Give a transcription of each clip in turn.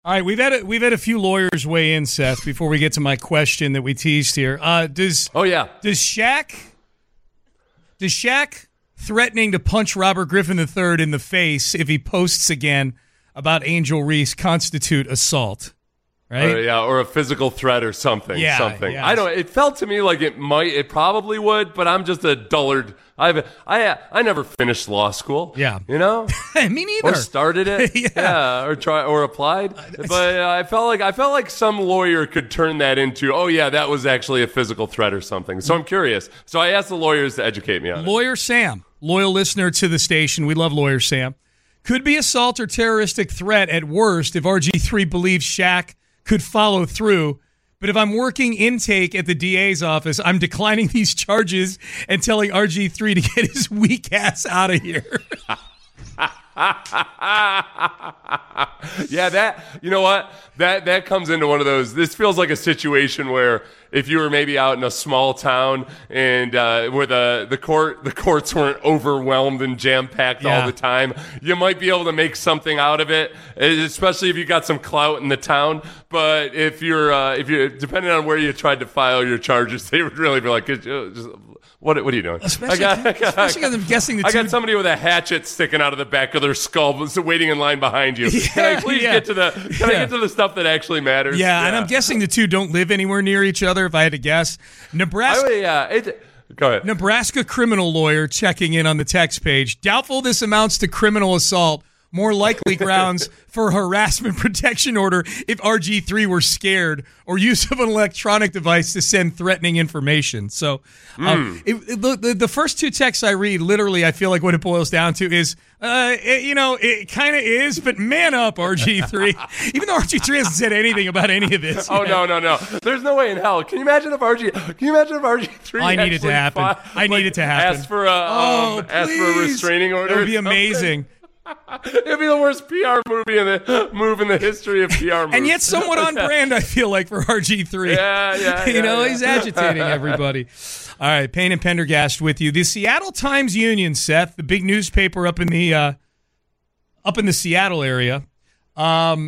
All right, we've had a few lawyers weigh in, Seth, before we get to my question that we teased here. Does Shaq threatening to punch Robert Griffin III in the face if he posts again about Angel Reese constitute assault? Right? Or a physical threat or something. Yeah. I don't. It felt to me like it probably would, but I'm just a dullard. I never finished law school. Yeah, you know, me neither. Or started it. Or applied. But I felt like some lawyer could turn that into, that was actually a physical threat or something. So I'm curious. So I asked the lawyers to educate me on it. Lawyer Sam, loyal listener to the station. We love Lawyer Sam. Could be assault or terroristic threat at worst if RG3 believes Shaq could follow through. But if I'm working intake at the DA's office, I'm declining these charges and telling RG3 to get his weak ass out of here. You know what? That comes into one of those. This feels like a situation where if you were maybe out in a small town and where the courts weren't overwhelmed and jam packed all the time, you might be able to make something out of it, especially if you got some clout in the town. But if you're depending on where you tried to file your charges, they would really be like, what are you doing? Especially because I'm guessing I got somebody with a hatchet sticking out of the back of their skull waiting in line behind you. Can I please get to the stuff that actually matters? Yeah, and I'm guessing the two don't live anywhere near each other, if I had to guess. Nebraska. Go ahead. Nebraska criminal lawyer checking in on the text page. Doubtful this amounts to criminal assault. More likely grounds for harassment protection order if RG3 were scared or use of an electronic device to send threatening information. So the first two texts I read, literally, I feel like what it boils down to is, it kind of is, but man up, RG3. Even though RG3 hasn't said anything about any of this. No. There's no way in hell. Can you imagine if RG3 I need it to happen. Ask for a restraining order. It would be amazing. It'd be the worst PR move in the history of PR moves. And yet somewhat on brand, I feel like, for RG3. Yeah. He's agitating everybody. All right, Payne and Pendergast with you. The Seattle Times-Union, Seth, the big newspaper up in the Seattle area, had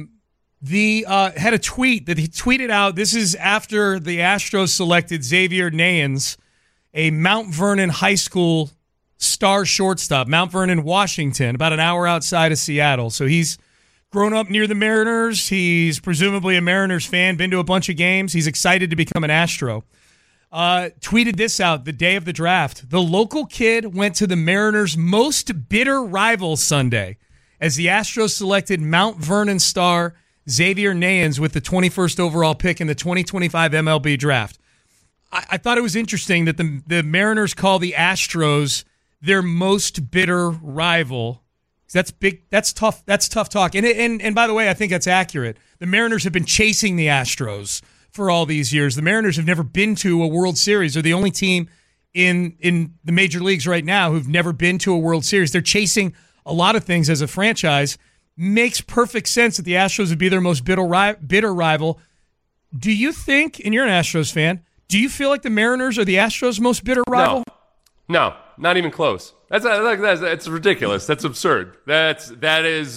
a tweet that he tweeted out. This is after the Astros selected Xavier Nayans, a Mount Vernon High School star shortstop, Mount Vernon, Washington, about an hour outside of Seattle. So he's grown up near the Mariners. He's presumably a Mariners fan, been to a bunch of games. He's excited to become an Astro. Tweeted this out the day of the draft. The local kid went to the Mariners' most bitter rival Sunday as the Astros selected Mount Vernon star Xavier Nayans with the 21st overall pick in the 2025 MLB draft. I thought it was interesting that the Mariners call the Astros their most bitter rival. That's big. That's tough. That's tough talk. And by the way, I think that's accurate. The Mariners have been chasing the Astros for all these years. The Mariners have never been to a World Series. They're the only team in the major leagues right now who've never been to a World Series. They're chasing a lot of things as a franchise. Makes perfect sense that the Astros would be their most bitter rival. Do you think, and you're an Astros fan, do you feel like the Mariners are the Astros' most bitter rival? No, not even close. That's ridiculous. That's absurd. That is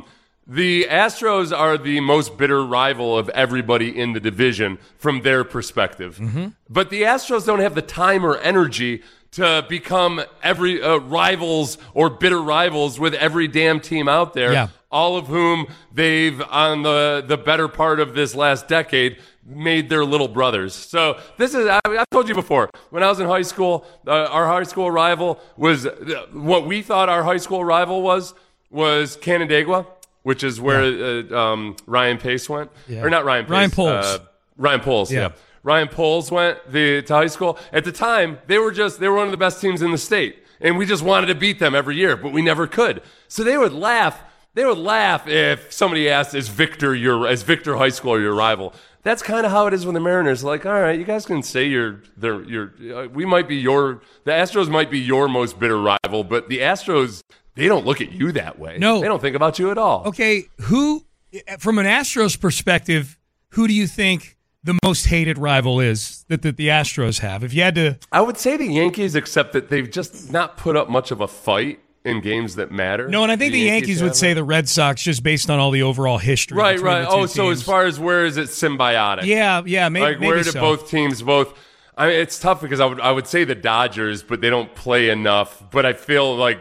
the Astros are the most bitter rival of everybody in the division from their perspective. Mm-hmm. But the Astros don't have the time or energy to become every rivals or bitter rivals with every damn team out there. Yeah. All of whom they've on the better part of this last decade made their little brothers. So this is, I've told you before, when I was in high school, our high school rival was, what we thought our high school rival was Canandaigua, which is where Ryan Pace went. Yeah. Or not Ryan Pace. Ryan Poles. Ryan Poles, yeah. Ryan Poles went to high school. At the time, they were one of the best teams in the state. And we just wanted to beat them every year, but we never could. So they would laugh. They would laugh if somebody asked, is Victor High School your rival? That's kind of how it is with the Mariners. Like, all right, you guys can say the Astros might be your most bitter rival, but the Astros, they don't look at you that way. No. They don't think about you at all. Okay, from an Astros perspective, who do you think the most hated rival is that the Astros have? If you had to... I would say the Yankees, except that they've just not put up much of a fight in games that matter. No, and I think the Yankees would say the Red Sox just based on all the overall history. Right. Oh, so teams. As far as where is it symbiotic? Yeah, maybe. Like, where do both teams both? I mean, it's tough because I would say the Dodgers, but they don't play enough. But I feel like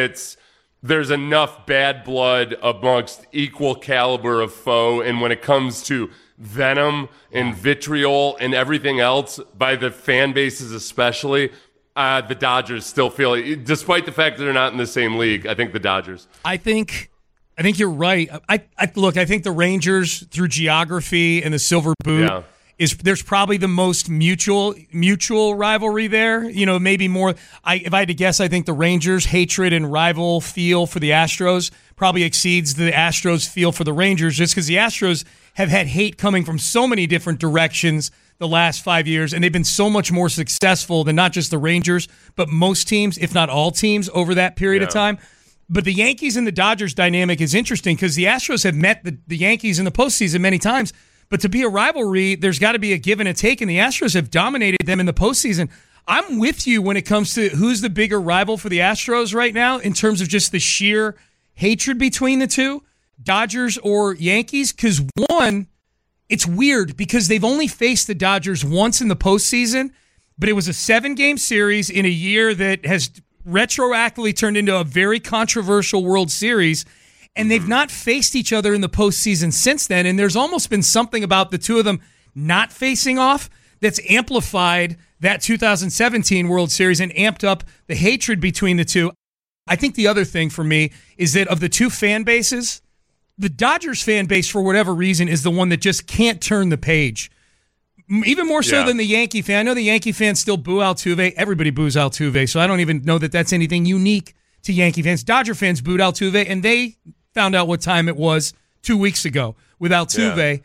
there's enough bad blood amongst equal caliber of foe, and when it comes to venom and vitriol and everything else, by the fan bases especially, the Dodgers still feel it, despite the fact that they're not in the same league. I think the Dodgers. I think you're right. I think the Rangers, through geography and the Silver Boot, there's probably the most mutual rivalry there. You know, maybe more. If I had to guess, I think the Rangers' hatred and rival feel for the Astros probably exceeds the Astros' feel for the Rangers, just because the Astros have had hate coming from so many different directions the last 5 years, and they've been so much more successful than not just the Rangers, but most teams, if not all teams, over that period of time. But the Yankees and the Dodgers dynamic is interesting because the Astros have met the Yankees in the postseason many times. But to be a rivalry, there's got to be a give and a take, and the Astros have dominated them in the postseason. I'm with you when it comes to who's the bigger rival for the Astros right now in terms of just the sheer hatred between the two, Dodgers or Yankees, because one, it's weird because they've only faced the Dodgers once in the postseason, but it was a 7-game series in a year that has retroactively turned into a very controversial World Series. And they've not faced each other in the postseason since then. And there's almost been something about the two of them not facing off that's amplified that 2017 World Series and amped up the hatred between the two. I think the other thing for me is that of the two fan bases, the Dodgers fan base, for whatever reason, is the one that just can't turn the page. Even more so than the Yankee fan. I know the Yankee fans still boo Altuve. Everybody boos Altuve, so I don't even know that that's anything unique to Yankee fans. Dodger fans booed Altuve, and they found out what time it was 2 weeks ago with Altuve.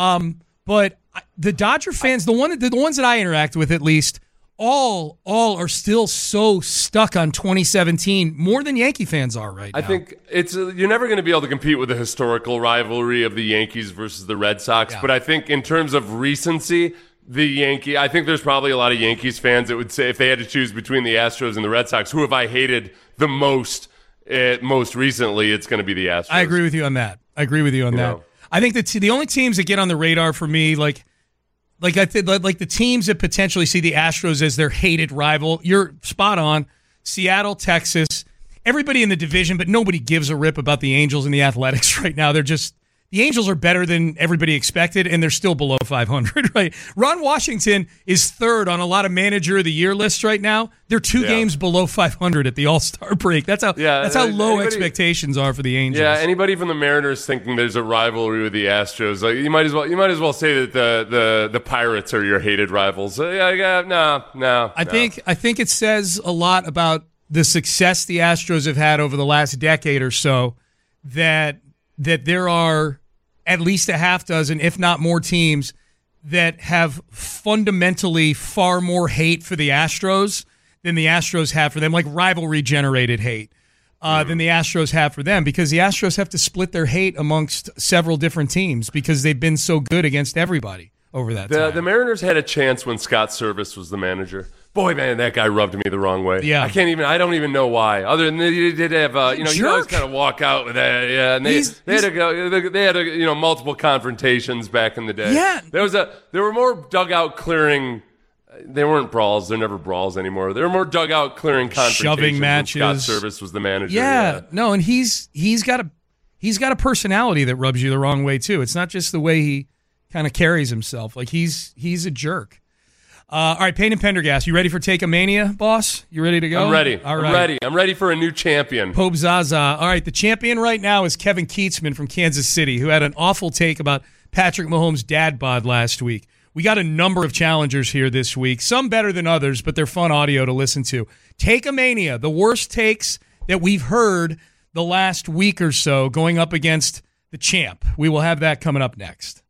But the Dodger fans, the ones that I interact with at least, all are still so stuck on 2017 more than Yankee fans are right now. I think you're never going to be able to compete with the historical rivalry of the Yankees versus the Red Sox. Yeah. But I think in terms of recency, I think there's probably a lot of Yankees fans that would say if they had to choose between the Astros and the Red Sox, who have I hated the most recently, it's going to be the Astros. I agree with you on that. I think the only teams that get on the radar for me, like the teams that potentially see the Astros as their hated rival, you're spot on. Seattle, Texas, everybody in the division, but nobody gives a rip about the Angels and the Athletics right now. The Angels are better than everybody expected, and they're still below 500, right? Ron Washington is third on a lot of Manager of the Year lists right now. They're 2 games below 500 at the All-Star break. That's how low expectations are for the Angels. Yeah, anybody from the Mariners thinking there's a rivalry with the Astros, like you might as well say that the Pirates are your hated rivals. No. I think it says a lot about the success the Astros have had over the last decade or so that there are at least a half dozen, if not more, teams that have fundamentally far more hate for the Astros than the Astros have for them, like rivalry-generated hate, than the Astros have for them, because the Astros have to split their hate amongst several different teams because they've been so good against everybody over that time. The Mariners had a chance when Scott Servais was the manager. Boy, man, that guy rubbed me the wrong way. Yeah. I don't even know why. Other than they did have, you always kind of walk out with that. Yeah, and they had multiple confrontations back in the day. Yeah. There were more dugout clearing. They weren't brawls. They're never brawls anymore. There were more dugout clearing confrontations. Shoving matches. When Scott Servais was the manager. Yeah. No, and he's got a personality that rubs you the wrong way too. It's not just the way he kind of carries himself. Like he's a jerk. All right, Payne and Pendergast, you ready for Take a Mania, boss? You ready to go? I'm ready. All right. I'm ready. I'm ready for a new champion. Pope Zaza. All right, the champion right now is Kevin Keatsman from Kansas City, who had an awful take about Patrick Mahomes' dad bod last week. We got a number of challengers here this week, some better than others, but they're fun audio to listen to. Take a Mania, the worst takes that we've heard the last week or so, going up against the champ. We will have that coming up next.